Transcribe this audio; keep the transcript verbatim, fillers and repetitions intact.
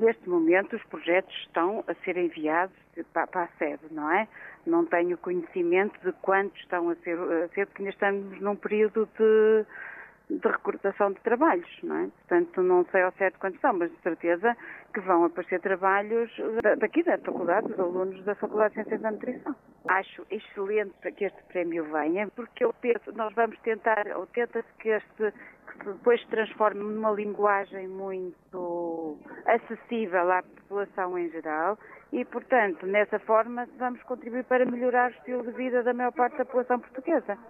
Neste momento, os projetos estão a ser enviados para, para a sede, não é? Não tenho conhecimento de quantos estão a ser, a ser porque ainda estamos num período de, de recrutação de trabalhos, não é? Portanto, não sei ao certo quantos são, mas de certeza que vão aparecer trabalhos daqui da faculdade, dos alunos da Faculdade de Ciências da Nutrição. Acho excelente que este prémio venha, porque eu penso, nós vamos tentar, ou tenta-se que este que depois se transforme numa linguagem muito acessível à população em geral e, portanto, nessa forma vamos contribuir para melhorar o estilo de vida da maior parte da população portuguesa.